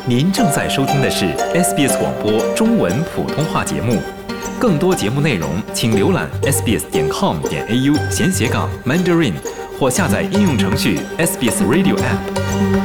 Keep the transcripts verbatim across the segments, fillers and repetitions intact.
您正在收听的是 S B S 广播中文普通话节目。更多节目内容，请浏览 s b s 点 com 点 a u 闲斜杠 Mandarin， 或下载应用程序 S B S Radio App。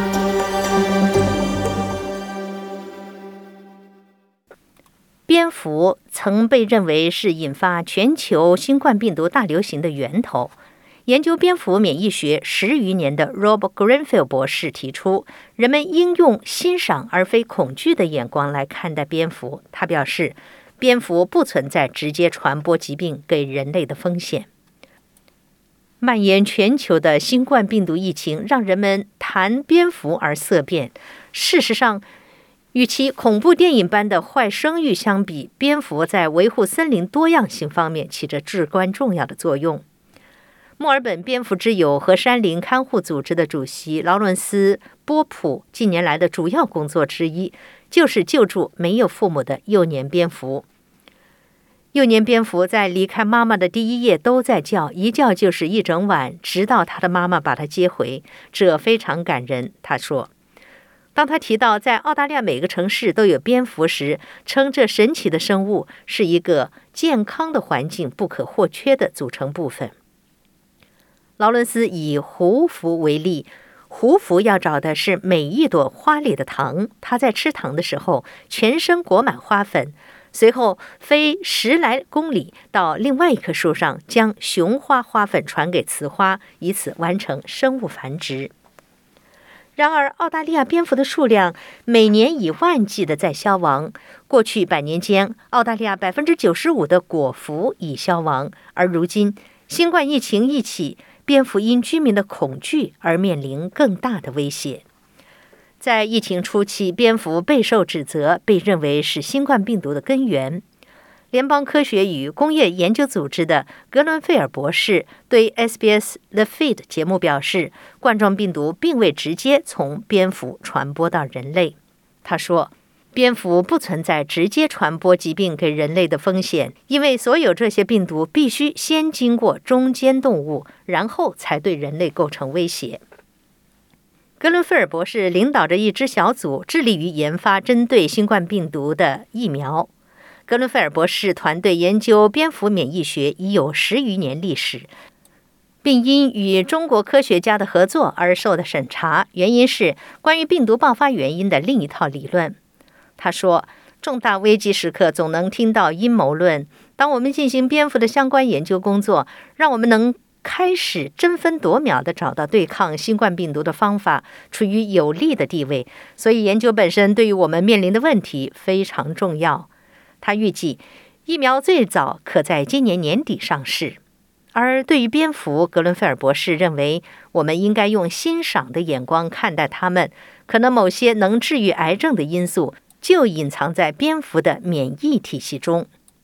蝙蝠曾被认为是引发全球新冠病毒大流行的源头。研究蝙蝠免疫学十余年的 Rob Greenfield 博士提出，人们应用欣赏而非恐惧的眼光来看待蝙蝠。他表示，蝙蝠不存在直接传播疾病给人类的风险。蔓延全球的新冠病毒疫情让人们谈蝙蝠而色变。事实上，与其恐怖电影般的坏声誉相比，蝙蝠在维护森林多样性方面起着至关重要的作用。墨尔本蝙蝠之友和山林看护组织的主席劳伦斯·波普近年来的主要工作之一，就是救助没有父母的幼年蝙蝠。幼年蝙蝠在离开妈妈的第一夜都在叫，一叫就是一整晚，直到他的妈妈把他接回，这非常感人。他说，当他提到在澳大利亚每个城市都有蝙蝠时，称这神奇的生物是一个健康的环境不可或缺的组成部分。劳伦斯以胡蝠为例，胡蝠要找的是每一朵花里的糖，它在吃糖的时候全身裹满花粉，随后飞十来公里到另外一棵树上，将雄花花粉传给雌花，以此完成生物繁殖。然而，澳大利亚蝙蝠的数量每年以万计的在消亡。过去百年间，澳大利亚百分之九十五的果蝠已消亡，而如今新冠疫情一起，蝙蝠因居民的恐惧而面临更大的威胁。在疫情初期，蝙蝠备受指责，被认为是新冠病毒的根源。联邦科学与工业研究组织的格伦费尔博士对 S B S The Feed 节目表示，冠状病毒并未直接从蝙蝠传播到人类。他说，蝙蝠不存在直接传播疾病给人类的风险，因为所有这些病毒必须先经过中间动物，然后才对人类构成威胁。格伦菲尔博士领导着一支小组，致力于研发针对新冠病毒的疫苗。格伦菲尔博士团队研究蝙蝠免疫学已有十余年历史，并因与中国科学家的合作而受到审查，原因是关于病毒爆发原因的另一套理论。他说，重大危机时刻总能听到阴谋论。当我们进行蝙蝠的相关研究工作，让我们能开始争分夺秒地找到对抗新冠病毒的方法，处于有利的地位。所以研究本身对于我们面临的问题非常重要。他预计疫苗最早可在今年年底上市。而对于蝙蝠，格伦菲尔博士认为，我们应该用欣赏的眼光看待它们。可能某些能治愈癌症的因素就隐藏在蝙蝠的免疫体系中。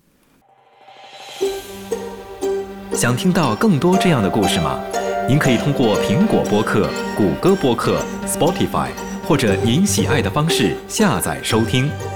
想听到更多这样的故事吗？您可以通过苹果播客、谷歌播客、Spotify 或者您喜爱的方式下载收听。